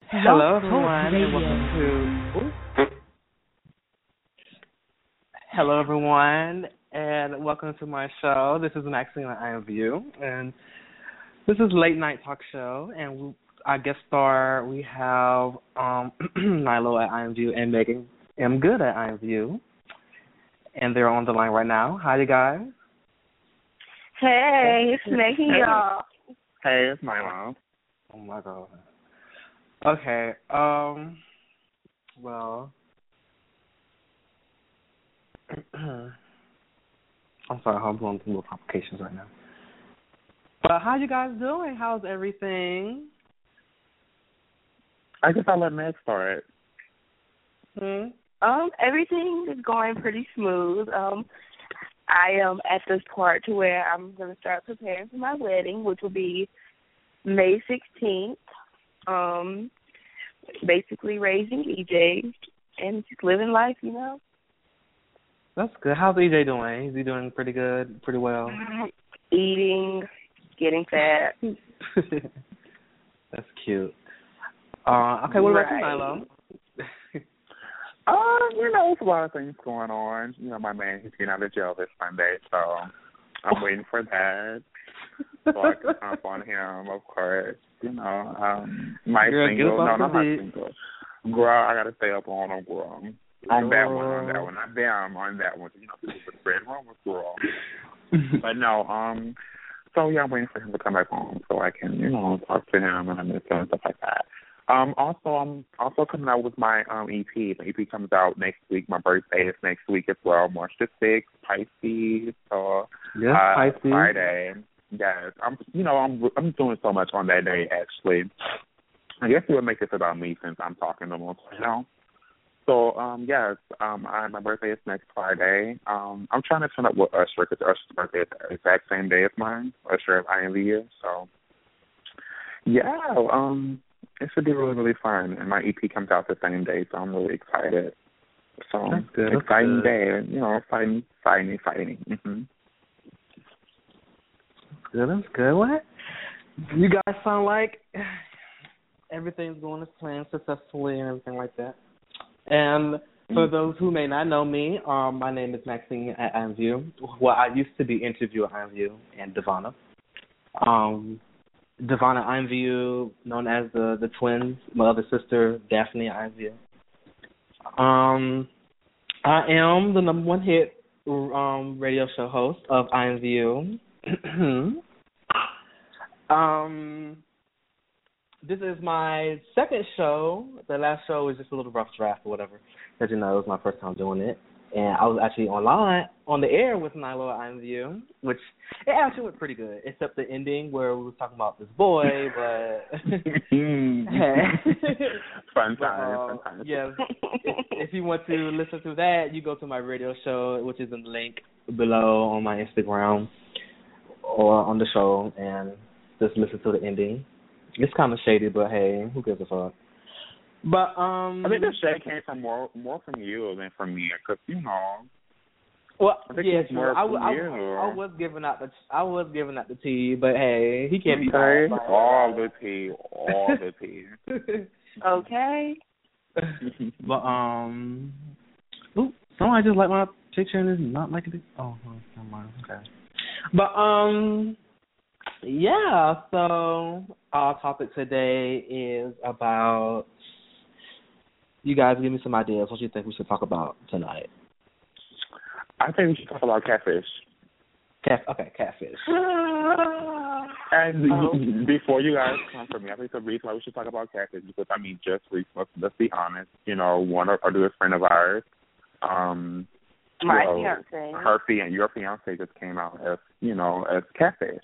Blog Hello, Talk everyone, and welcome Radio. Hello, everyone, and welcome to my show. This is Maxine at IMView, and this is Late Night Talk Show. And our guest star, we have Nilo at IMView and Megan M. Good at IMView, and they're on the line right now. Hi, you guys. Hey, it's Megan, y'all. Hey, it's my mom. Oh my God. Okay. Well. I'm sorry, I'm going through little complications right now. But how you guys doing? How's everything? I guess I'll let Meg start. Everything is going pretty smooth. I am at this part to where I'm going to start preparing for my wedding, which will be May 16th. Basically raising EJ and just living life, you know. That's good. How's EJ doing? Is he doing pretty good, pretty well? Eating, getting fat. That's cute. Okay, what about you, Nilo? There's a lot of things going on. You know, my man, he's getting out of jail this Sunday, so I'm waiting for that. So I can hop on him, of course. You know, my single. No, not my single. Girl, I gotta stay up on him, girl. On that one. Not them, on that one. You know, people with red rumors, girl. But no, so yeah, I'm waiting for him to come back home so I can, you know, talk to him and I miss him and stuff like that. Also, I'm also coming out with my EP. The EP comes out next week. My birthday is next week as well, March the 6th, Pisces. So, Pisces. Friday. Yes, I'm doing so much on that day. Actually, I guess it would make this about me since I'm talking the most, you know. So, yes, my birthday is next Friday. I'm trying to turn up with Usher because Usher's birthday is the exact same day as mine. Usher at IMVU. So, yeah, it should be really, really fun. And my EP comes out the same day, so I'm really excited. So, that's good. Exciting day. You know, fighting. Mm-hmm. That's good. What? You guys sound like everything's going as planned successfully and everything like that. And for those who may not know me, my name is Maxine at IMView. Well, I used to be interviewer at IMView and Devonna. Devonna IMView, known as the twins, my other sister, Daphne IMView. I am the number one hit radio show host of IMView. This is my second show. The last show was just a little rough draft or whatever. As you know, it was my first time doing it. And I was actually on the air with Nilo at IMView, which it actually went pretty good, except the ending where we were talking about this boy, but... Fun time. Yeah, if you want to listen to that, you go to my radio show, which is in the link below on my Instagram or on the show, and just listen to the ending. It's kind of shady, but hey, who gives a fuck? But I think the shade came from more from you than from me, because you know. Well, yeah, sure. I was giving out the tea, but hey, he can't be all the tea. Okay. But someone just like my picture and is not liking it. Oh, never mind. Okay. But yeah. So our topic today is about. You guys give me some ideas. What do you think we should talk about tonight? I think we should talk about catfish. Catfish. And before you guys come for me, I think the reason why we should talk about catfish is because, I mean, just recently, let's be honest, you know, one of our dearest friend of ours, my fiance, your fiance just came out as, you know, as catfish.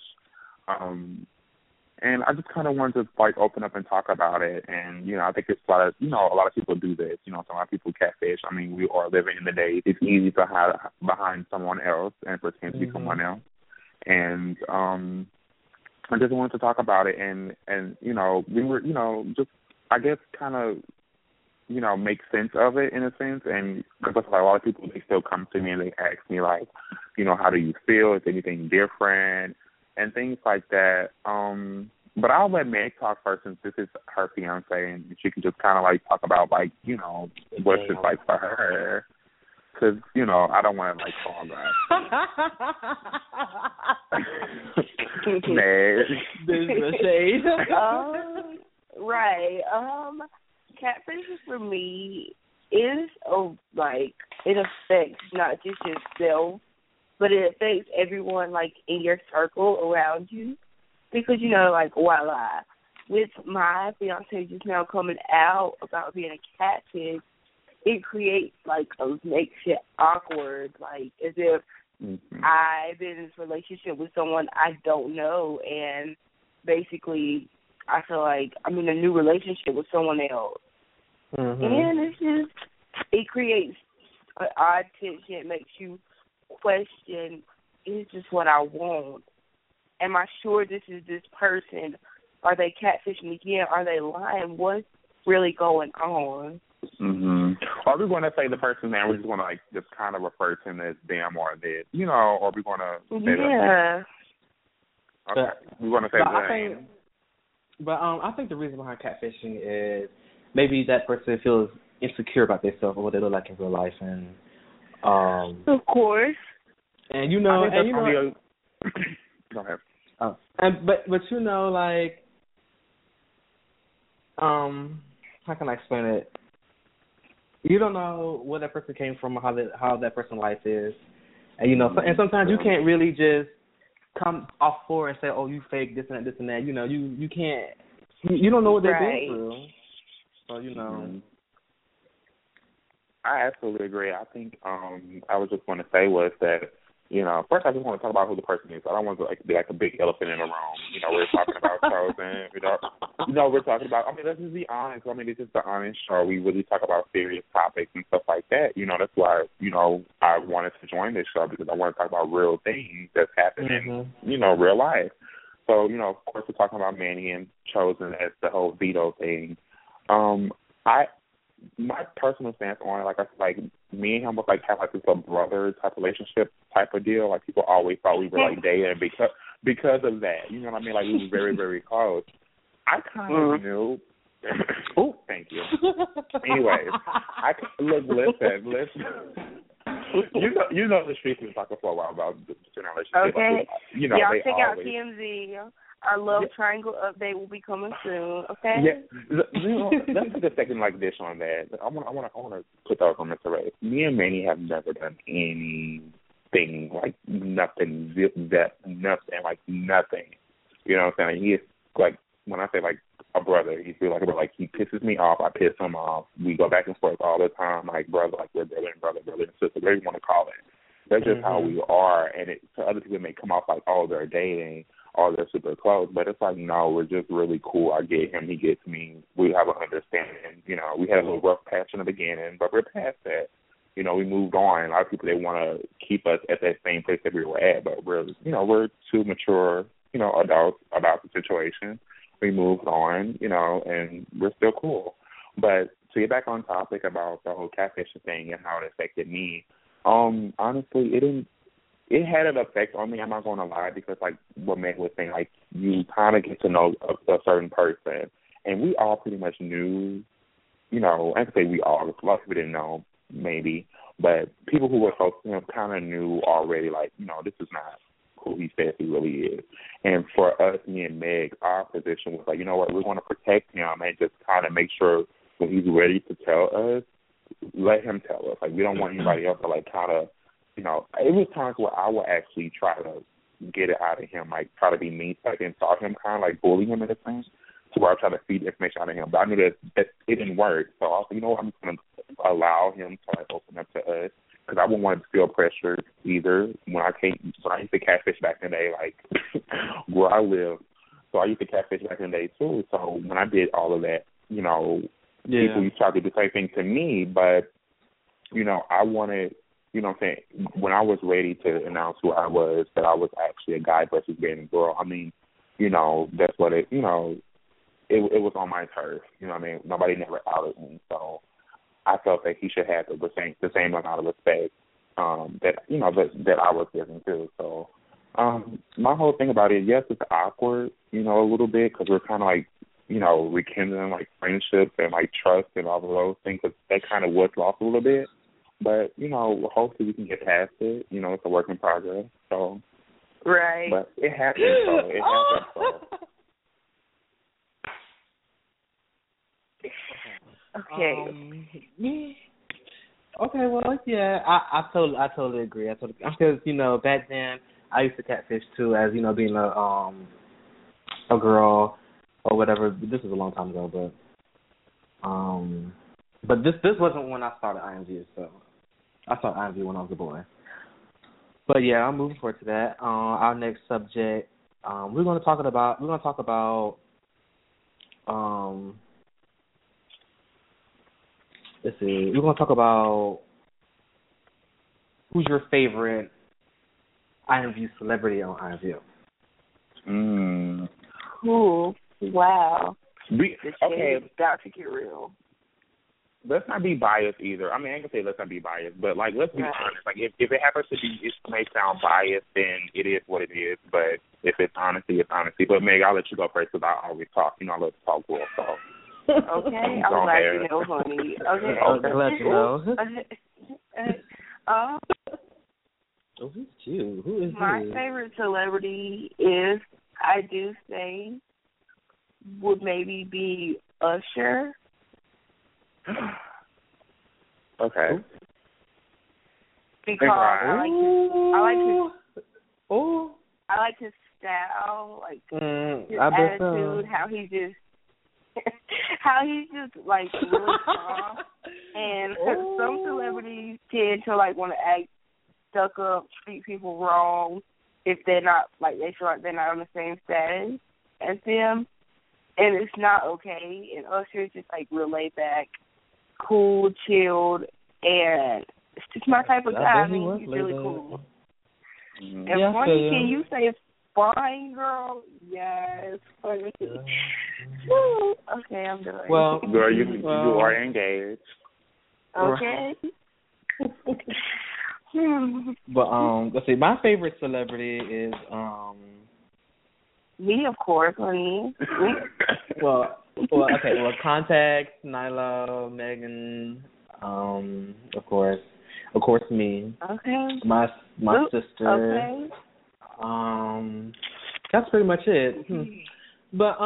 And I just kind of wanted to, like, open up and talk about it. And, you know, I think it's a lot of people do this. You know, a lot of people catfish. I mean, we are living in the days. It's easy to hide behind someone else and pretend to be someone else. And I just wanted to talk about it. And you know, we were, you know, just, I guess, kind of, you know, make sense of it in a sense. And because a lot of people, they still come to me and they ask me, like, you know, how do you feel? Is anything different? And things like that. But I'll let Meg talk first since this is her fiance, and she can just kind of like talk about like what it's like for her. Because I don't want to like fall guys. Meg, there's the shade. Right. Catfishing for me is like it affects not just yourself, but it affects everyone like in your circle around you. Because, like, voila, with my fiance just now coming out about being a catfish, it creates, like, makes it awkward, like, as if I've been in this relationship with someone I don't know, and basically I feel like I'm in a new relationship with someone else. Mm-hmm. And it's just, it creates an odd tension. It makes you question, is this what I want? Am I sure this is this person? Are they catfishing again? Are they lying? What's really going on? Are we going to say the person's name? We're just going to like just kind of refer to them as them or that, or are we going to say that? Okay. We're going to say the name. I think the reason behind catfishing is maybe that person feels insecure about themselves or what they look like in real life, and of course. And Go ahead. But like, how can I explain it? You don't know where that person came from or how that person's life is, and and sometimes you can't really just come off for and say, oh, you fake this and that. You can't. You don't know what they're going through. So I absolutely agree. I think I was just going to say was that. First I just want to talk about who the person is. I don't want to be like a big elephant in the room. We're talking about Chosen. We're talking about. Let's just be honest. This is the honest show. We really talk about serious topics and stuff like that. That's why I wanted to join this show because I want to talk about real things that's happening in real life. So of course we're talking about Manny and Chosen as the whole Vito thing. My personal stance on it, like me and him was like have like this a brother type relationship type of deal. Like people always thought we were like dating because of that. You know what I mean? Like we were very, very close. I kind of knew. Oh, thank you. Anyways, listen. You know the streets been talking for a while about the relationship. Okay. Y'all check out TMZ. Our love triangle update will be coming soon. Okay. Yeah. Let's take a second like this on that. I want to put those on Mr. Ray. Me and Manny have never done anything like nothing. Nothing. You know what I'm saying? He is like when I say like a brother, he feels like he pisses me off. I piss him off. We go back and forth all the time, like brother, like we're brother and sister, whatever you want to call it. That's just how we are. And to other people, it may come off like, oh, they're dating. Or they're super close, but it's like, no, we're just really cool. I get him, he gets me. We have an understanding. We had a little rough patch in the beginning, but we're past that. We moved on. A lot of people, they want to keep us at that same place that we were at, but we're two mature, adults about the situation. We moved on, and we're still cool. But to get back on topic about the whole catfishing thing and how it affected me, honestly, it had an effect on me, I'm not going to lie, because, like, what Meg was saying, like, you kind of get to know a certain person. And we all pretty much knew, I can say we all, a lot of people didn't know, maybe, but people who were close to him kind of knew already, like, this is not who he says he really is. And for us, me and Meg, our position was like, you know what, we're going to protect him and just kind of make sure when he's ready to tell us, let him tell us. Like, we don't want anybody else to, like, kind of, it was times where I would actually try to get it out of him, like try to be mean, like insult him, kind of like bully him in a sense, to where I try to feed information out of him. But I knew that it didn't work. So I was like, I'm just going to allow him to like open up to us because I wouldn't want to feel pressure either. When I used to catfish back in the day, like where I live, so I used to catfish back in the day too. So when I did all of that, people used to try to do the same thing to me, but I wanted. What I'm saying? When I was ready to announce who I was, that I was actually a guy versus being a girl, that's what it was on my turf. Nobody never outed me. So I felt that he should have the same amount of respect that I was giving too. So My whole thing about it, yes, it's awkward, you know, a little bit because we're kind of like, you know, rekindling like friendships and like trust and all of those things. Cause that kind of was lost a little bit, but you know, hopefully we can get past it. You know, it's a work in progress. So, right. But it happens. So it happens. So. Okay. Okay, well, yeah, I totally agree. Because you know, back then I used to catfish too, as you know, being a girl or whatever. This was a long time ago, but this wasn't when I started IMG. So I started IMG when I was a boy. But yeah, I'm moving forward to that. Our next subject, we're going to talk about. Let's see. We're going to talk about who's your favorite IMView celebrity on IMView. Cool. Wow. Okay. About to get real. Let's not be biased either. I mean, I can say let's not be biased, but like let's be honest. Like if it happens to be, it may sound biased, then it is what it is. But if it's honesty, it's honesty. But Meg, I'll let you go first because I always talk. You know, I love to talk well. So. Okay, I'm glad you know, honey. Okay, glad you know. Who's cute? Who is my favorite celebrity is, I do say, would maybe be Usher. Okay. Because I like his style, like his attitude, how he's just like really strong. And some celebrities tend to like want to act stuck up, treat people wrong if they're not, like, they feel like they're not on the same status as them, and it's not okay. And Usher is just like real laid back, cool, chilled, and it's just my type of guy. I mean, he's really cool. And funny, can you say fine, girl? Yes, funny. Okay, I'm done. Well, girl, you are engaged. Okay. But let's see. My favorite celebrity is me, of course, honey. well, okay. Well, Contact, Nyla, Megan, of course, me. Okay. My sister. Okay. That's pretty much it. But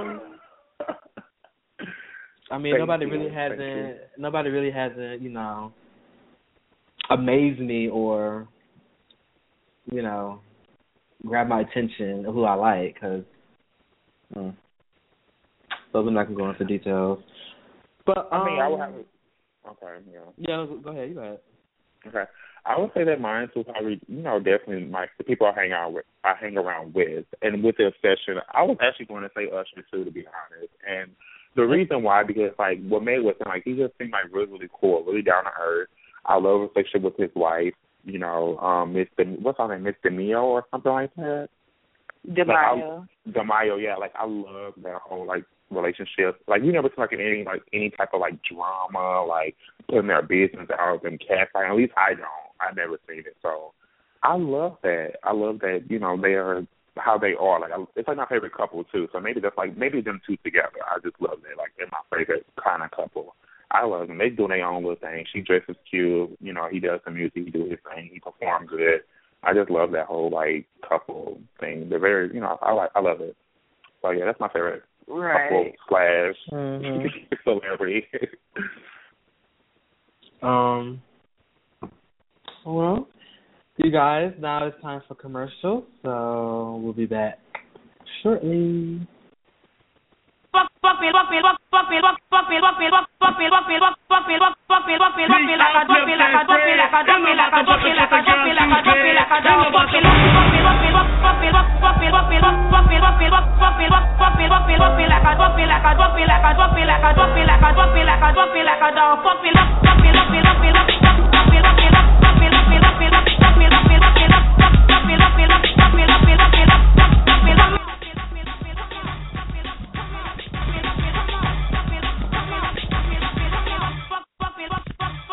I mean, nobody really hasn't, you know, amazed me or, you know, grab my attention who I like, because so I'm not going to go into details. But I mean, I would have. Okay, yeah. Yeah, go ahead. You go ahead. Okay, I would say that mine was probably, you know, definitely the people I hang around with, and with the exception, I was actually going to say Usher too, to be honest. And the reason why, because like what May was saying, like he just seemed like really, really cool, really down to earth. I love his relationship with his wife. You know, what's her name, Miss DeMio or something like that. DeMaio, yeah. Like I love that whole like relationship. Like you never see like any type of like drama, like putting their business out and catfighting. At least I don't. I've never seen it. So I love that. You know, they are how they are. Like it's like my favorite couple too. So maybe that's like maybe them two together. I just love that. Like they're my favorite kind of couple. I love them. They do their own little thing. She dresses cute. You know, he does the music. He do his thing. He performs good. I just love that whole like couple thing. They're very, you know, I love it. So yeah, that's my favorite couple / celebrity. Well, you guys, now it's time for commercials. So we'll be back shortly.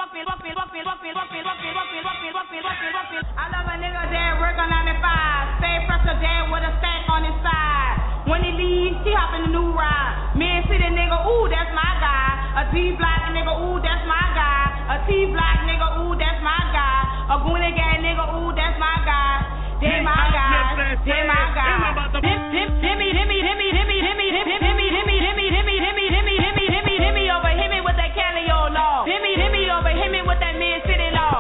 I love a nigga that work on 9 to 5, stay T-block nigga, ooh, that's my guy. A T-block nigga, ooh, that's my guy. A Goonie Gang nigga, ooh, that's my guy. They my guy. They my guy. Hit me over, hit me with that Cali law. Hit me over, hit me with that Mid City law.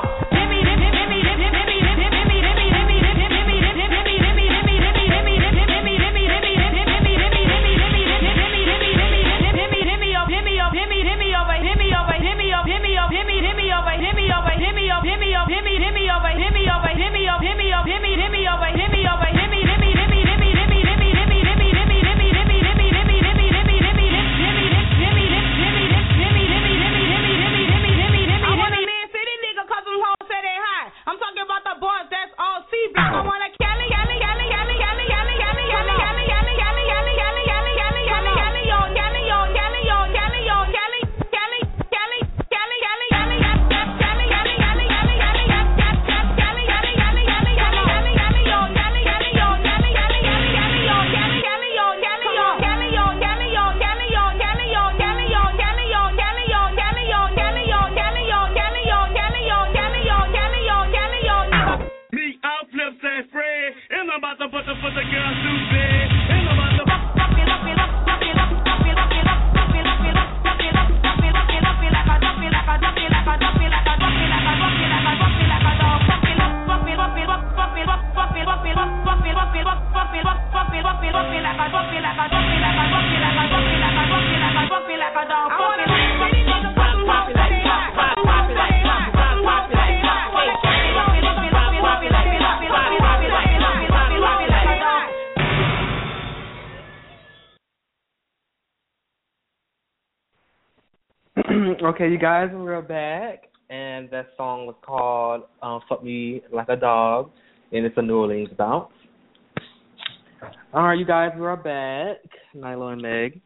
Okay, you guys, we're back, and that song was called Fuck Me Like a Dog, and it's a New Orleans bounce. All right, you guys, we're back. Nyla and Meg.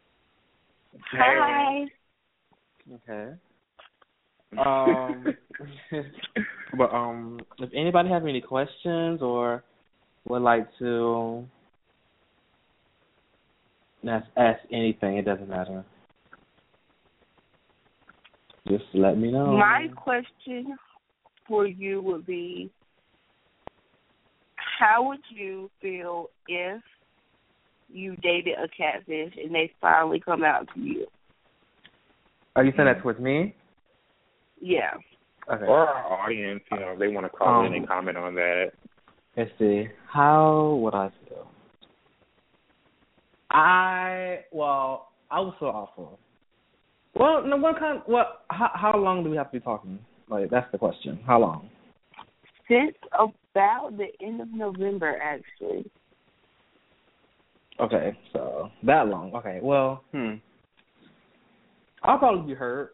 Hi. Okay. But if anybody have any questions or would like to ask anything, it doesn't matter. Just let me know. My question for you would be, how would you feel if you dated a catfish and they finally come out to you? Oh, you said that towards me? Yeah. Okay. Or our audience, you know, they want to call in and comment on that. Let's see. How would I feel? I would feel awful. Well, no, how long do we have to be talking? Like, that's the question. How long? Since about the end of November, actually. Okay, so that long. Okay, well, I'll probably be hurt.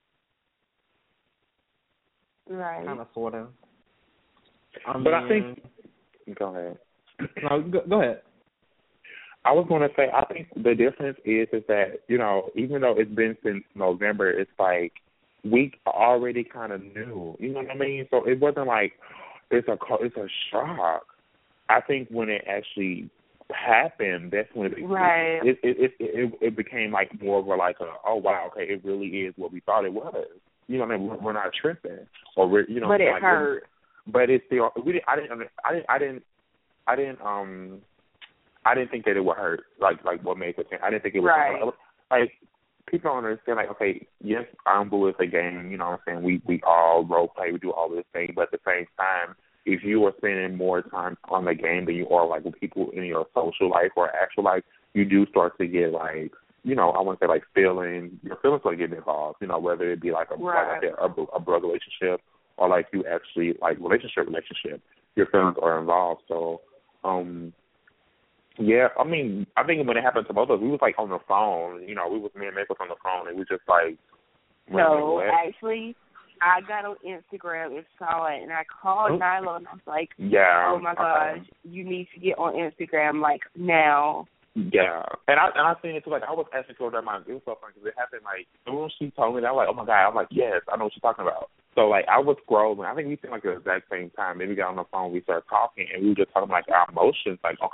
Right. Kind of, sort of. I think... Go ahead. No, go ahead. I was going to say, I think the difference is that, you know, even though it's been since November, it's like we already kind of knew. You know what I mean? So it wasn't like it's a shock. I think when it actually happened, that's when it became like more of like oh wow, okay, it really is what we thought it was. You know what I mean? We're not tripping, or we're, you know. But it like, hurt. But it's still I didn't think that it would hurt, like what made it. I didn't think it would hurt. Like, people don't understand, like, okay, yes, Boo is a game, you know what I'm saying? We all role play, we do all this thing, but at the same time, if you are spending more time on the game than you are, like, with people in your social life or actual life, you do start to get, like, you know, I want to say, like, your feelings are getting involved, you know, whether it be, like, a brother relationship or, like, you actually, like, relationship, your feelings are involved. So, yeah, I mean, I think when it happened to both of us, we was, like, on the phone. You know, me and Meg was on the phone, and we just, like... No, actually, I got on Instagram and saw it, and I called Nyla, and I was like, oh, my gosh, you need to get on Instagram, like, now. Yeah, and I seen it, too. Like, I was asking her that it was so funny, because it happened, like, when she told me that, I was like, oh, my God. I'm like, yes, I know what you're talking about. So, like, I was scrolling. I think we seemed like at the exact same time. Then we got on the phone, we started talking, and we were just talking, like, our emotions. Like, okay,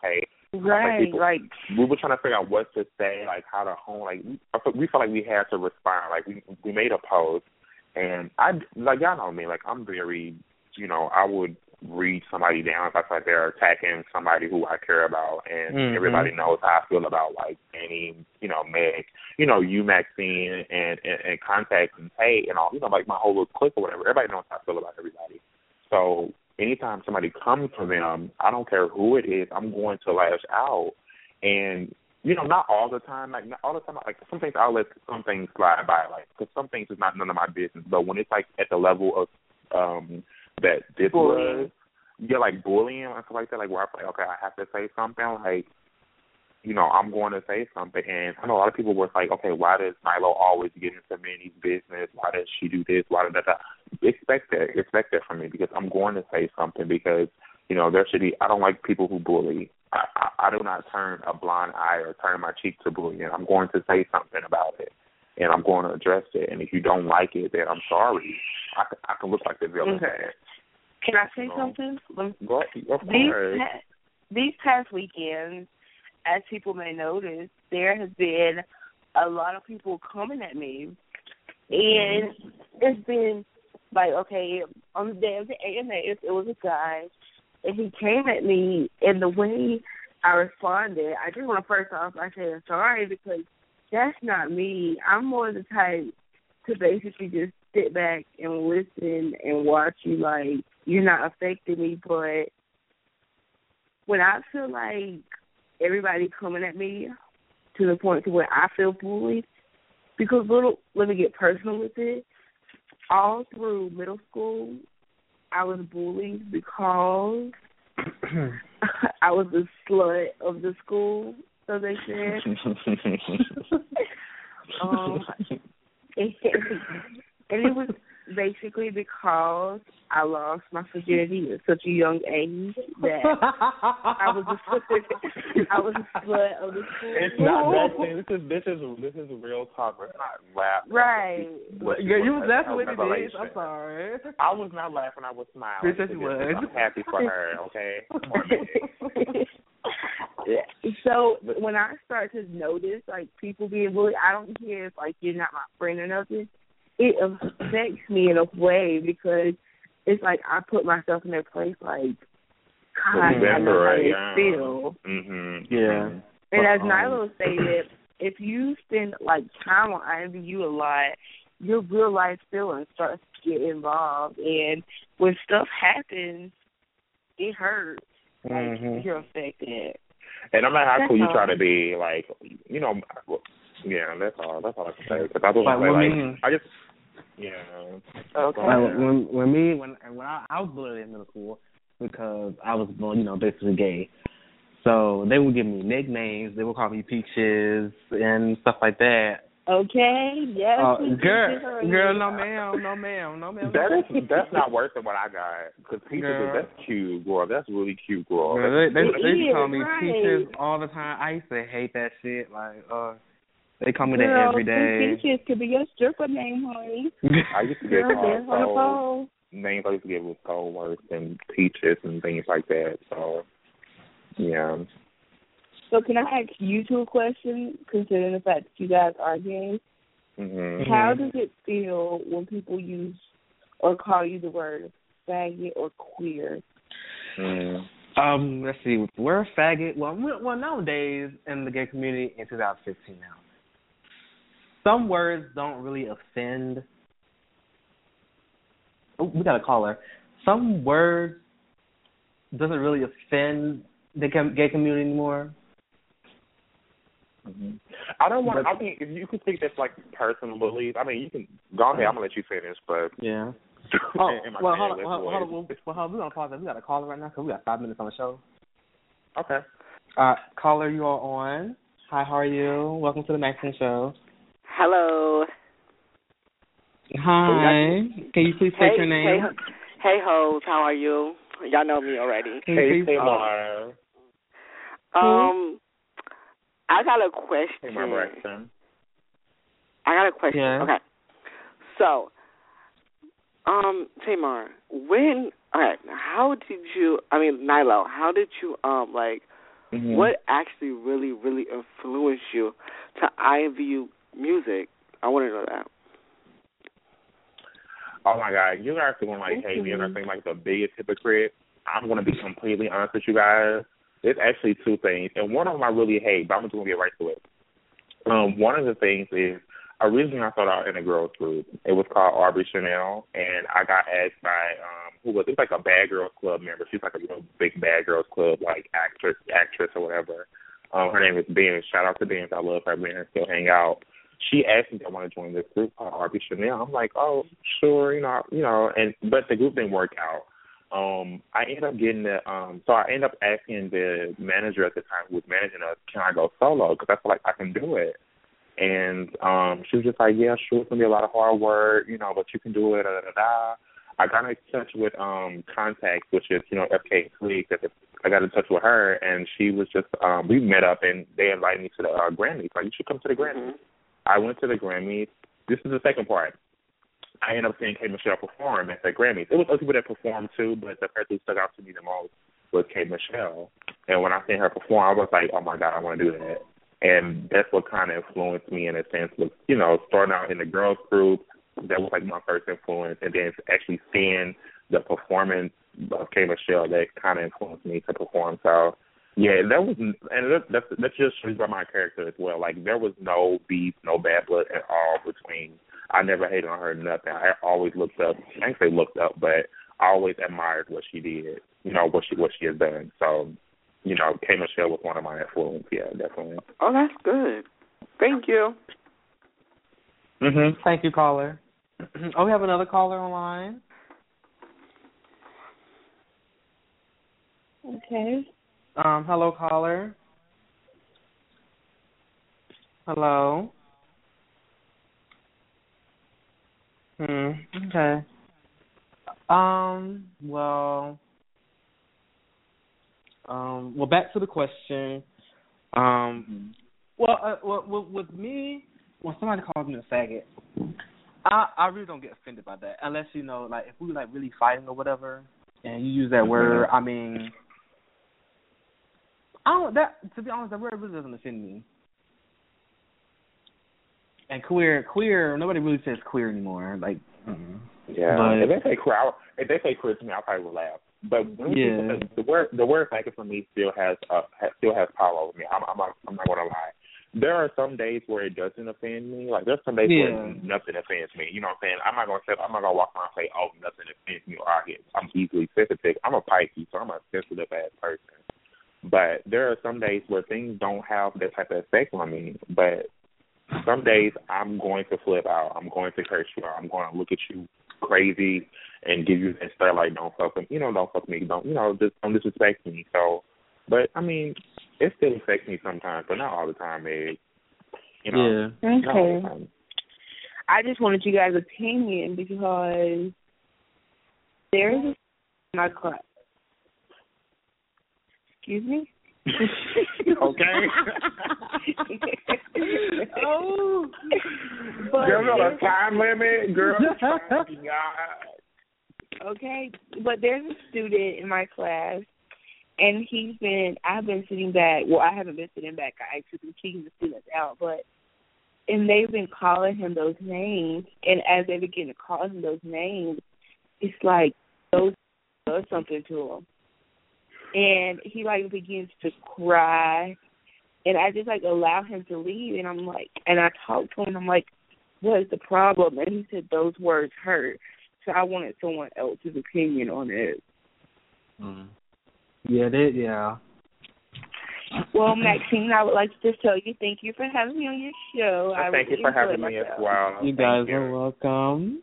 Right, people, like we were trying to figure out what to say, like how to hone. Like we felt like we had to respond. Like we made a post, and y'all know me. Like I'm very, I would read somebody down if I feel like they're attacking somebody who I care about, and everybody knows how I feel about like Annie, Meg, you, Maxine, and Contact and Tate and all, like my whole little clique or whatever. Everybody knows how I feel about everybody. So anytime somebody comes for them, I don't care who it is, I'm going to lash out. And, not all the time. Like, not all the time. Like, some things I'll let some things slide by, like, because some things is not none of my business. But when it's, like, at the level of that this was, like, bullying and stuff like that, like, where I feel like, okay, I have to say something, like, I'm going to say something. And I know a lot of people were like, okay, why does Nylo always get into Manny's business? Why does she do this? Why does that? Expect that from me, because I'm going to say something, because, there should be, I don't like people who bully. I do not turn a blind eye or turn my cheek to bullying. I'm going to say something about it, and I'm going to address it. And if you don't like it, then I'm sorry. I can look like the villain. Can I say something? Go ahead. These past weekends, as people may notice, there has been a lot of people coming at me, and it's been like, okay, on the day of the AMA, it was a guy, and he came at me, and the way I responded, I just want to first off, I said sorry, because that's not me. I'm more the type to basically just sit back and listen and watch you, like, you're not affecting me. But when I feel like everybody coming at me to the point to where I feel bullied, because let me get personal with it. All through middle school, I was bullied because I was the slut of the school, so they said. And it was basically because I lost my virginity at such a young age that I was a slut of the school. It's not that thing. This is real talk. We're not laughing. Right. That's what it is. I'm sorry. I was not laughing. I was smiling. I'm happy for her. Okay. So when I start to notice like people being bullied, I don't care if like you're not my friend or nothing. It affects me in a way, because it's like I put myself in their place, like, God, I know how they feel. Yeah. And as Nylo stated, if you spend, like, time on IMVU a lot, your real life feelings start to get involved. And when stuff happens, it hurts. Like, you're affected. And no matter how cool you try to be, like, yeah, that's all I can say. Because I was I just, Okay. When I was bullied in middle school because I was, basically gay. So they would give me nicknames. They would call me Peaches and stuff like that. Okay, yes. Girl, no ma'am. That's not worse than what I got. Because Peaches, that's cute, girl. That's really cute, girl. They used to call me Peaches all the time. I used to hate that shit. Like, they call me that every day. Peaches could be your stripper name, honey. I used to get called names I used to get was so worse than Peaches and things like that. So, yeah. So can I ask you two a question, considering the fact that you guys are gay? How does it feel when people use or call you the word faggot or queer? Let's see. We're a faggot. Well, nowadays in the gay community in 2015 now, some words don't really offend. Oh, we got a caller. Some words doesn't really offend the gay community anymore. I don't want. I mean, if you could think that's like personal beliefs. I mean, you can go ahead. I'm gonna let you finish, but yeah. Hold on. We're gonna pause that. We got a caller right now because we got 5 minutes on the show. Okay. Caller, you are on. Hi, how are you? Welcome to the Maxine Show. Hello. Hi. Can you please state your name? Hey, hoes. How are you? Y'all know me already. Hey, Tamar. I got a question. Hey, my Braxton. I got a question. Yeah. Okay. So, Tamar, how did you, Nylo, how did you, what actually really, really influenced you to IMVU music? I want to know that. Oh my God, you guys are gonna hate me, and I think the biggest hypocrite. I'm gonna be completely honest with you guys. There's actually two things, and one of them I really hate, but I'm just gonna get right to it. One of the things is originally I started out in a girls group. It was called Aubrey Chanel, and I got asked by who was it? It's a Bad Girls Club member. She's a real big Bad Girls Club actress or whatever. Her name is Ben. Shout out to Ben. I love her. Ben, still hang out. She asked me if I want to join this group called Aubrey Chanel. I'm like, oh, sure, but the group didn't work out. I ended up getting so I ended up asking the manager at the time who was managing us, can I go solo? Because I feel like I can do it. And she was just like, yeah, sure, it's going to be a lot of hard work, but you can do it, I got in touch with Contacts, which is, FK Tweak. I got in touch with her, and she was just, we met up, and they invited me to the Grammys. Like, you should come to the Grammys. I went to the Grammys. This is the second part. I ended up seeing K. Michelle perform at the Grammys. It was other people that performed too, but the person who stuck out to me the most was K. Michelle. And when I seen her perform, I was like, oh my God, I want to do that. And that's what kind of influenced me in a sense with, starting out in the girls group. That was my first influence. And then actually seeing the performance of K. Michelle, that kind of influenced me to perform. So, yeah, that's just shows by my character as well. There was no beef, no bad blood at all between. I never hated on her, nothing. I always looked up. I ain't say looked up, but I always admired what she did. What she has done. So, K. Michelle was one of my influences. Yeah, definitely. Oh, that's good. Thank you. Thank you, caller. Oh, we have another caller online. Okay. Hello, caller. Hello. Okay. Well, back to the question. With me, when somebody calls me a faggot, I really don't get offended by that, unless if we really fighting or whatever, and you use that word. I mean, to be honest, that word really doesn't offend me. And queer, nobody really says queer anymore. Yeah. But if they say queer to me, I probably will laugh. But when the word faggot for me still has power over me. I'm not gonna lie. There are some days where it doesn't offend me. There's some days where nothing offends me. You know what I'm saying? I'm not gonna walk around and say, oh, nothing offends me, or I'm easily sensitive. I'm a Pisces, so I'm a sensitive ass person. But there are some days where things don't have that type of effect on me. But some days I'm going to flip out. I'm going to curse you out. I'm going to look at you crazy and give you that stare don't fuck with me. Don't fuck me. Just don't disrespect me. So, but I mean, it still affects me sometimes, but not all the time, Meg. Yeah. Okay. I just wanted you guys' opinion because there's a my class. Excuse me? Okay. Oh. There's not a time limit, girl. Okay, but there's a student in my class, and I've been sitting back. Well, I haven't been sitting back. I actually been kicking the students out, and they've been calling him those names, and as they begin to call him those names, it's those does something to him. And he begins to cry, and I just allow him to leave, and and I talked to him, I'm like, what is the problem? And he said those words hurt. So I wanted someone else's opinion on it. Yeah. Well, Maxine, I would like to just tell you thank you for having me on your show. Thank you for having me as well. You guys are welcome.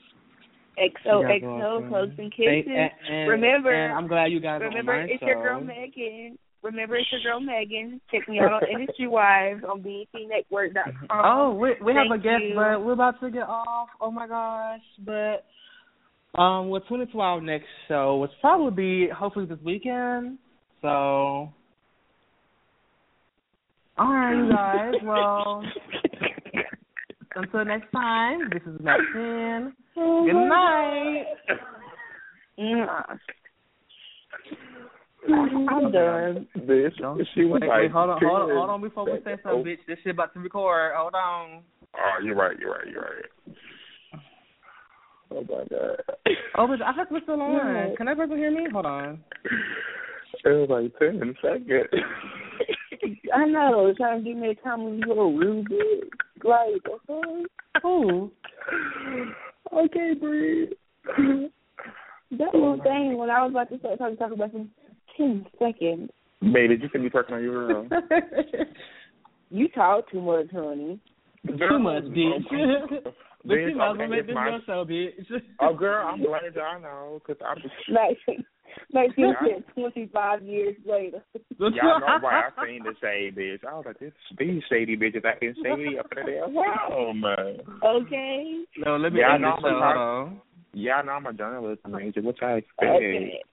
XOXO, hugs and kisses. Remember, and I'm glad you guys are on my it's show. Your girl Megan. Remember, it's your girl Megan. Check me out on Industry Wives on BETnetwork.com. Oh, we have a guest, but we're about to get off. Oh my gosh! But we're tuning to our next show, which probably be hopefully this weekend. So, all right, you guys. Well, until next time. This is Maxine. Good night. I'm done. Bitch, she was wait, hold on before we say something, bitch. This shit about to record. Hold on. Oh, you're right. Oh my God. Oh, but I thought we're still on. Can that person hear me? Hold on. It was like 10 seconds. I know. It's trying to give me a time to go real good. Like, okay. Who? Okay, breathe. That little thing when I was about to start talking about some 10 seconds. Baby, did you think you talking on your girl? You talk too much, honey. Too much, bitch. But you might as well make this your show, bitch. Oh, girl, I'm glad y'all know, because I'm just... Like you said, 25 years later. Y'all know why I seen the shade, bitch. I was like, these shady bitches acting shady up in the damn room. Okay. No, let me end the show. Hold on. Yeah, I know I'm a journalist major. What y'all expect? Okay.